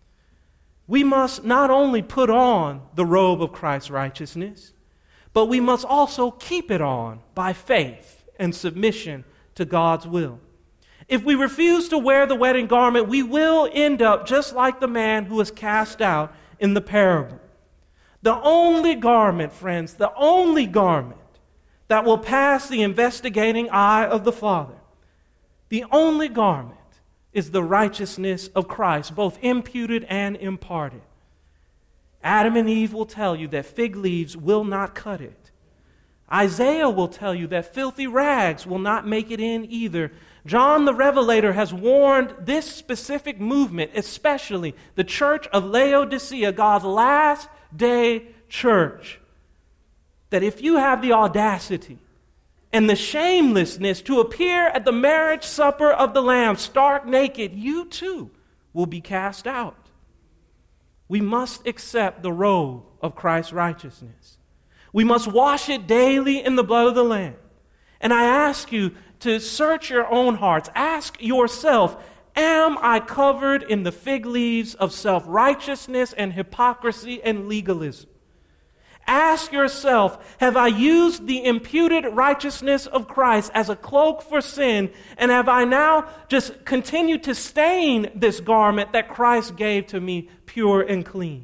We must not only put on the robe of Christ's righteousness, but we must also keep it on by faith and submission to God's will. If we refuse to wear the wedding garment, we will end up just like the man who was cast out in the parable. The only garment, friends, the only garment that will pass the investigating eye of the Father, the only garment is the righteousness of Christ, both imputed and imparted. Adam and Eve will tell you that fig leaves will not cut it. Isaiah will tell you that filthy rags will not make it in either. John the Revelator has warned this specific movement, especially the church of Laodicea, God's last day church, that if you have the audacity and the shamelessness to appear at the marriage supper of the Lamb stark naked, you too will be cast out. We must accept the robe of Christ's righteousness. We must wash it daily in the blood of the Lamb. And I ask you to search your own hearts. Ask yourself, am I covered in the fig leaves of self-righteousness and hypocrisy and legalism? Ask yourself, have I used the imputed righteousness of Christ as a cloak for sin, and have I now just continued to stain this garment that Christ gave to me pure and clean?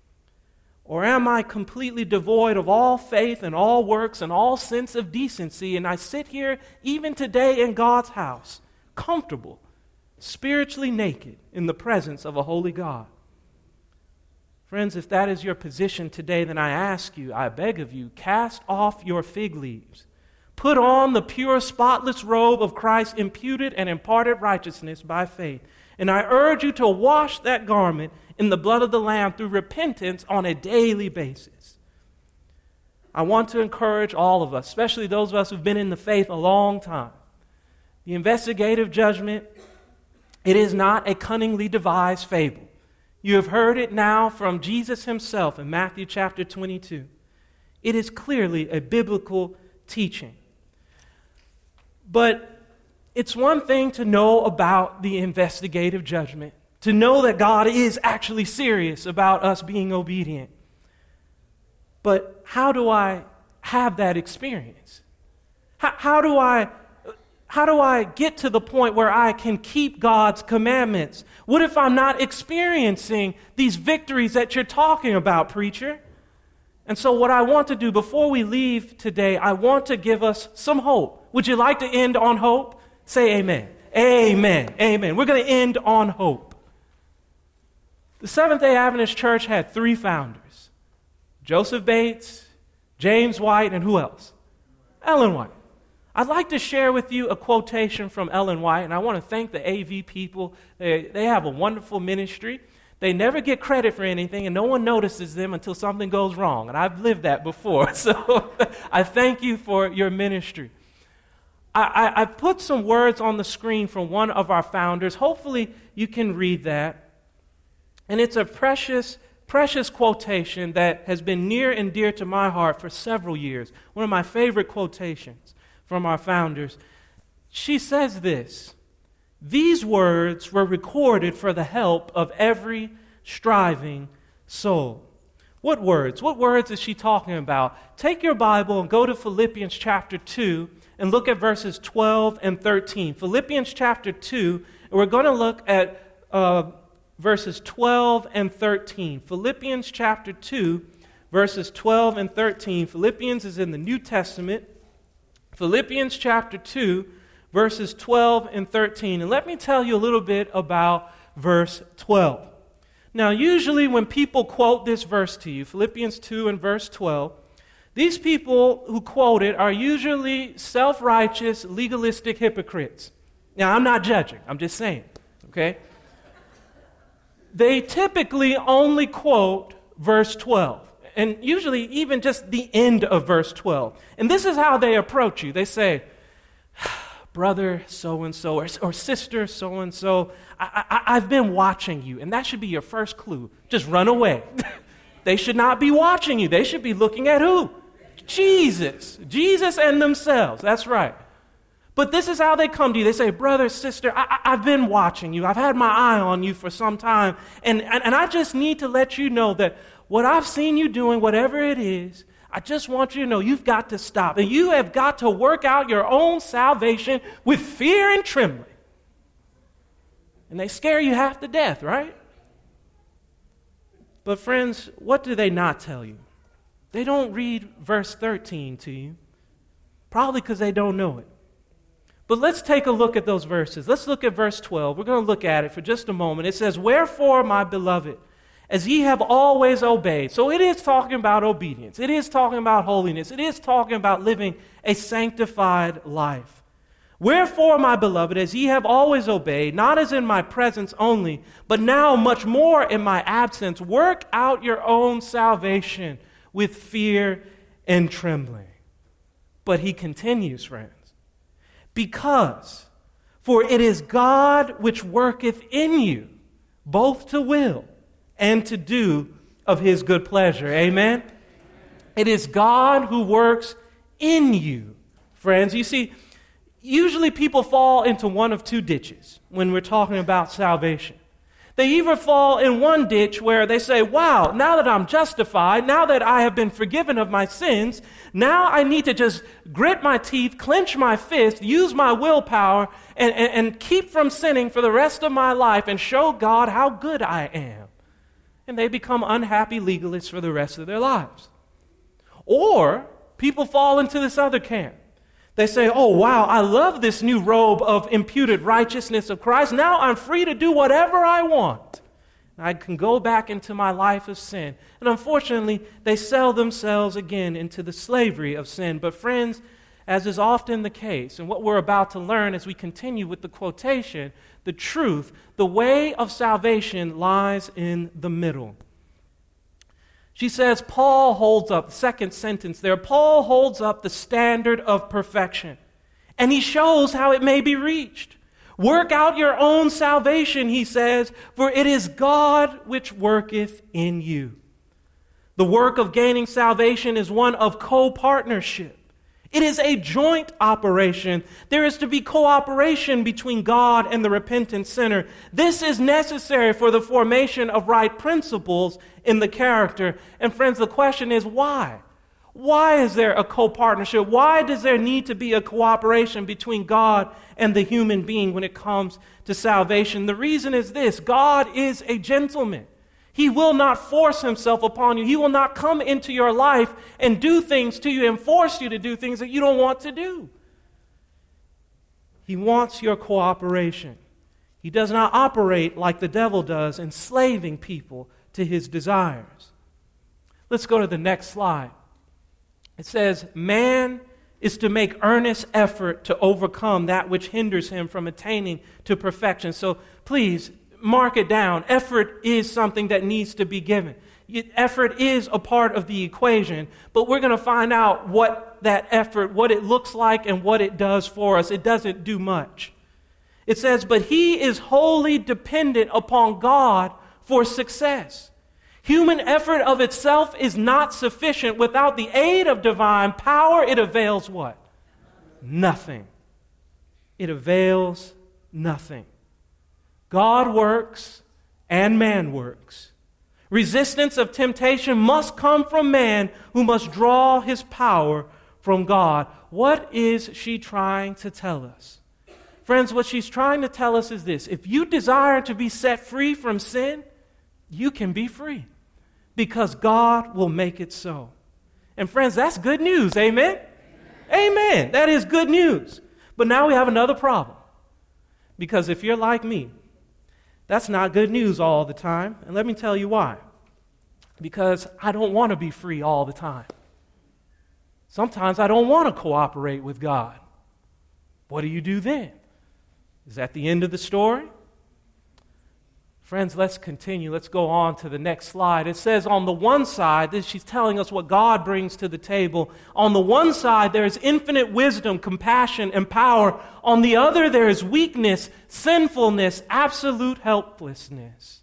Or am I completely devoid of all faith and all works and all sense of decency, and I sit here even today in God's house, comfortable, spiritually naked in the presence of a holy God? Friends, if that is your position today, then I ask you, I beg of you, cast off your fig leaves. Put on the pure, spotless robe of Christ's imputed and imparted righteousness by faith. And I urge you to wash that garment in the blood of the Lamb through repentance on a daily basis. I want to encourage all of us, especially those of us who've been in the faith a long time. The investigative judgment, it is not a cunningly devised fable. You have heard it now from Jesus himself in Matthew chapter 22. It is clearly a biblical teaching. But it's one thing to know about the investigative judgment, to know that God is actually serious about us being obedient. But how do I have that experience? How do I get to the point where I can keep God's commandments? What if I'm not experiencing these victories that you're talking about, preacher? And so what I want to do before we leave today, I want to give us some hope. Would you like to end on hope? Say amen. Amen. Amen. We're going to end on hope. The Seventh-day Adventist Church had 3 founders: Joseph Bates, James White, and who else? Ellen White. I'd like to share with you a quotation from Ellen White, and I want to thank the AV people. They have a wonderful ministry. They never get credit for anything, and no one notices them until something goes wrong, and I've lived that before, so I thank you for your ministry. I put some words on the screen from one of our founders. Hopefully you can read that. And it's a precious quotation that has been near and dear to my heart for several years. One of my favorite quotations from our founders. She says this: "These words were recorded for the help of every striving soul." What words? What words is she talking about? Take your Bible and go to Philippians chapter 2 and look at verses 12 and 13. Philippians chapter 2, and we're going to look at verses 12 and 13. Philippians chapter 2, verses 12 and 13. Philippians is in the New Testament. Philippians chapter 2, verses 12 and 13. And let me tell you a little bit about verse 12. Now, usually when people quote this verse to you, Philippians 2 and verse 12, these people who quote it are usually self-righteous, legalistic hypocrites. Now, I'm not judging. I'm just saying, okay? They typically only quote verse 12, and usually even just the end of verse 12. And this is how they approach you. They say, "Brother so-and-so," or "Sister so-and-so, I've been watching you," and that should be your first clue. Just run away. They should not be watching you. They should be looking at who? Jesus. Jesus and themselves. That's right. But this is how they come to you. They say, "Brother, sister, I've been watching you. I've had my eye on you for some time. And I just need to let you know that what I've seen you doing, whatever it is, I just want you to know you've got to stop. And you have got to work out your own salvation with fear and trembling." And they scare you half to death, right? But friends, what do they not tell you? They don't read verse 13 to you, probably because they don't know it. But let's take a look at those verses. Let's look at verse 12. We're going to look at it for just a moment. It says, "Wherefore, my beloved, as ye have always obeyed." So it is talking about obedience. It is talking about holiness. It is talking about living a sanctified life. "Wherefore, my beloved, as ye have always obeyed, not as in my presence only, but now much more in my absence, work out your own salvation with fear and trembling." But he continues, friends, "Because, for it is God which worketh in you, both to will and to do of his good pleasure." Amen? It is God who works in you, friends. You see, usually people fall into one of two ditches when we're talking about salvation. They either fall in one ditch where they say, "Wow, now that I'm justified, now that I have been forgiven of my sins, now I need to just grit my teeth, clench my fist, use my willpower, and keep from sinning for the rest of my life and show God how good I am." And they become unhappy legalists for the rest of their lives. Or people fall into this other camp. They say, "Oh, wow, I love this new robe of imputed righteousness of Christ. Now I'm free to do whatever I want. I can go back into my life of sin." And unfortunately, they sell themselves again into the slavery of sin. But friends, as is often the case, and what we're about to learn as we continue with the quotation, the truth, the way of salvation lies in the middle. She says, Paul holds up, second sentence there, Paul holds up the standard of perfection. And he shows how it may be reached. "Work out your own salvation," he says, "for it is God which worketh in you." The work of gaining salvation is one of co-partnership. It is a joint operation. There is to be cooperation between God and the repentant sinner. This is necessary for the formation of right principles in the character. And friends, the question is why? Why is there a co-partnership? Why does there need to be a cooperation between God and the human being when it comes to salvation? The reason is this: God is a gentleman. He will not force himself upon you. He will not come into your life and do things to you and force you to do things that you don't want to do. He wants your cooperation. He does not operate like the devil does, enslaving people to his desires. Let's go to the next slide. It says, man is to make earnest effort to overcome that which hinders him from attaining to perfection. So please, mark it down. Effort is something that needs to be given. Effort is a part of the equation, but we're going to find out what that effort, what it looks like and what it does for us. It doesn't do much. It says, but he is wholly dependent upon God for success. Human effort of itself is not sufficient. Without the aid of divine power, it avails what? Nothing. It avails nothing. God works and man works. Resistance of temptation must come from man, who must draw his power from God. What is she trying to tell us? Friends, what she's trying to tell us is this. If you desire to be set free from sin, you can be free, because God will make it so. And friends, that's good news. Amen? Amen. That is good news. But now we have another problem. Because if you're like me, that's not good news all the time. And let me tell you why. Because I don't want to be free all the time. Sometimes I don't want to cooperate with God. What do you do then? Is that the end of the story? Friends, let's continue. Let's go on to the next slide. It says on the one side, she's telling us what God brings to the table. On the one side, there is infinite wisdom, compassion, and power. On the other, there is weakness, sinfulness, absolute helplessness.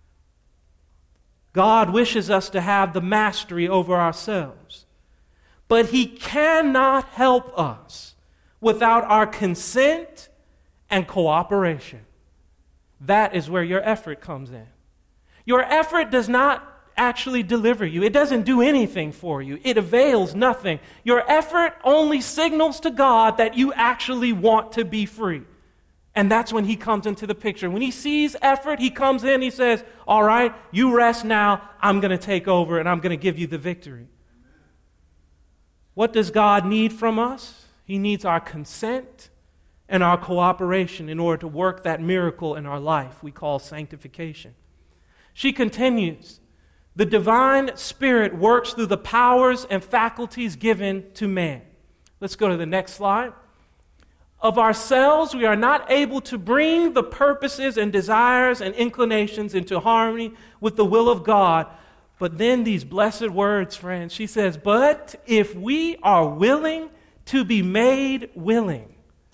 God wishes us to have the mastery over ourselves. But He cannot help us without our consent and cooperation. That is where your effort comes in. Your effort does not actually deliver you. It doesn't do anything for you. It avails nothing. Your effort only signals to God that you actually want to be free. And that's when He comes into the picture. When He sees effort, He comes in, He says, all right, you rest now. I'm going to take over and I'm going to give you the victory. What does God need from us? He needs our consent and our cooperation in order to work that miracle in our life we call sanctification. She continues, the divine Spirit works through the powers and faculties given to man. Let's go to the next slide. Of ourselves, we are not able to bring the purposes and desires and inclinations into harmony with the will of God. But then these blessed words, friends, she says, but if we are willing to be made willing.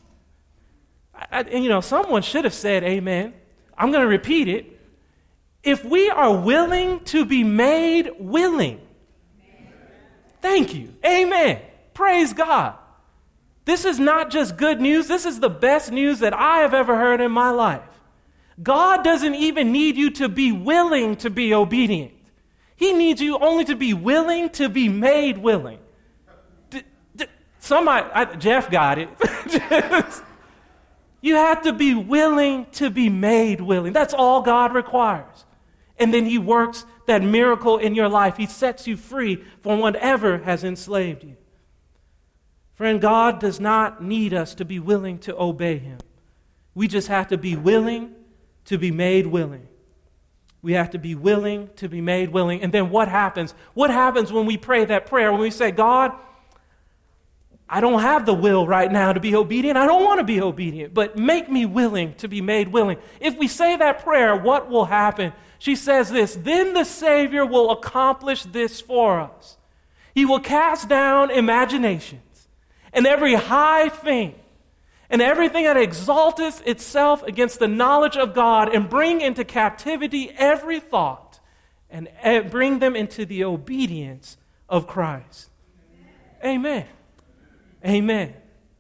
Someone should have said amen. I'm going to repeat it. If we are willing to be made willing. Amen. Thank you. Amen. Praise God. This is not just good news. This is the best news that I have ever heard in my life. God doesn't even need you to be willing to be obedient. He needs you only to be willing to be made willing. Jeff got it. You have to be willing to be made willing. That's all God requires. And then He works that miracle in your life. He sets you free from whatever has enslaved you. Friend, God does not need us to be willing to obey Him. We just have to be willing to be made willing. We have to be willing to be made willing. And then what happens? What happens when we pray that prayer? When we say, God, I don't have the will right now to be obedient. I don't want to be obedient, but make me willing to be made willing. If we say that prayer, what will happen? She says this, then the Savior will accomplish this for us. He will cast down imaginations and every high thing and everything that exalteth itself against the knowledge of God, and bring into captivity every thought and bring them into the obedience of Christ. Amen. Amen.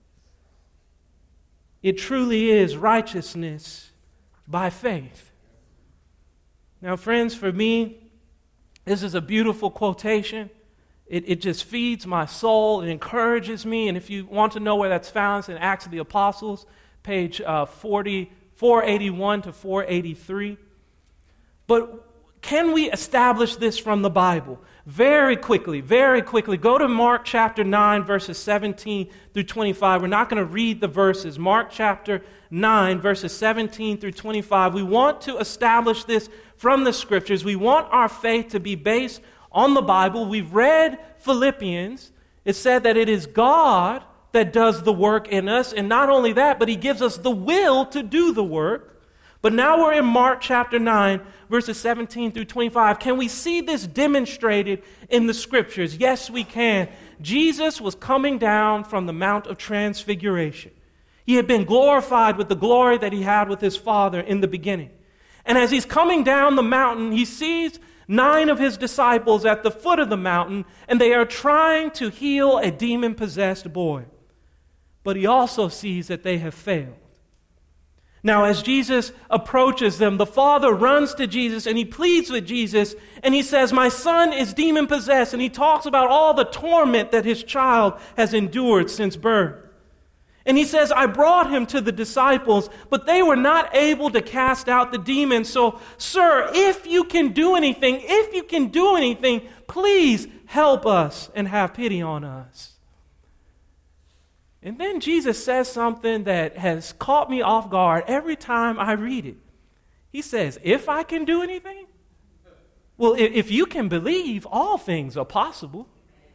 It truly is righteousness by faith. Now, friends, for me, this is a beautiful quotation. It just feeds my soul. It encourages me. And if you want to know where that's found, it's in Acts of the Apostles, page 481 to 483. But Can we establish this from the Bible? Very quickly. Go to Mark chapter 9, verses 17 through 25. We're not going to read the verses. Mark chapter 9, verses 17 through 25. We want to establish this from the Scriptures. We want our faith to be based on the Bible. We've read Philippians. It said that it is God that does the work in us. And not only that, but He gives us the will to do the work. But now we're in Mark chapter 9, verses 17 through 25. Can we see this demonstrated in the Scriptures? Yes, we can. Jesus was coming down from the Mount of Transfiguration. He had been glorified with the glory that He had with His Father in the beginning. And as He's coming down the mountain, He sees 9 of His disciples at the foot of the mountain, and they are trying to heal a demon-possessed boy. But He also sees that they have failed. Now, as Jesus approaches them, the father runs to Jesus and he pleads with Jesus and he says, "My son is demon-possessed." And he talks about all the torment that his child has endured since birth. And he says, "I brought him to the disciples, but they were not able to cast out the demon. So, sir, if you can do anything, please help us and have pity on us." And then Jesus says something that has caught me off guard every time I read it. He says, "If I can do anything?" Well, if you can believe, all things are possible.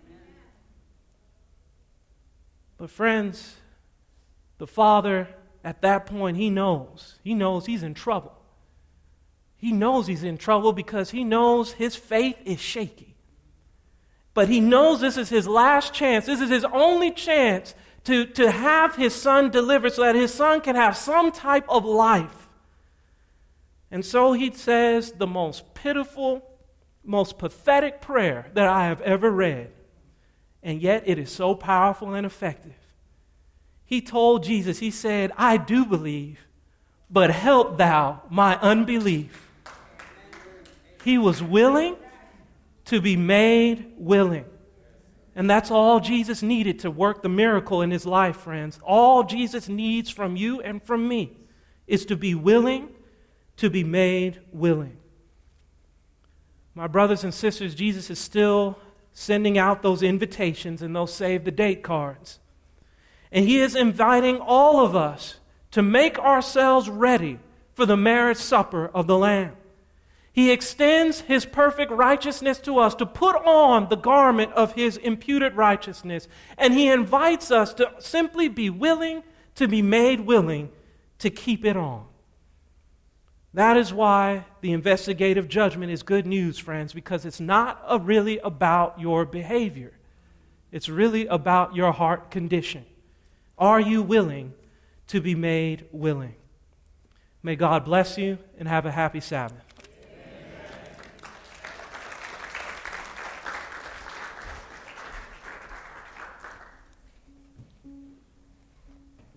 But friends, the father at that point, he knows he's in trouble. He knows he's in trouble because he knows his faith is shaky. But he knows this is his last chance. This is his only chance to have his son delivered so that his son can have some type of life. And so he says the most pitiful, most pathetic prayer that I have ever read. And yet it is so powerful and effective. He told Jesus, he said, "I do believe, but help thou my unbelief." He was willing to be made willing. And that's all Jesus needed to work the miracle in his life, friends. All Jesus needs from you and from me is to be willing to be made willing. My brothers and sisters, Jesus is still sending out those invitations and those save the date cards. And He is inviting all of us to make ourselves ready for the marriage supper of the Lamb. He extends His perfect righteousness to us to put on the garment of His imputed righteousness. And He invites us to simply be willing to be made willing to keep it on. That is why the investigative judgment is good news, friends, because it's not really about your behavior. It's really about your heart condition. Are you willing to be made willing? May God bless you and have a happy Sabbath.